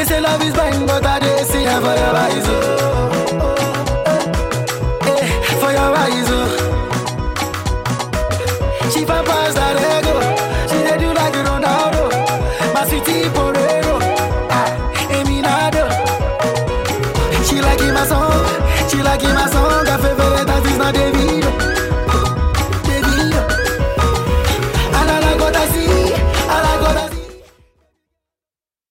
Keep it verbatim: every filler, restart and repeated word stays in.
They say love is blind, but I dey see her for your eyes, oh.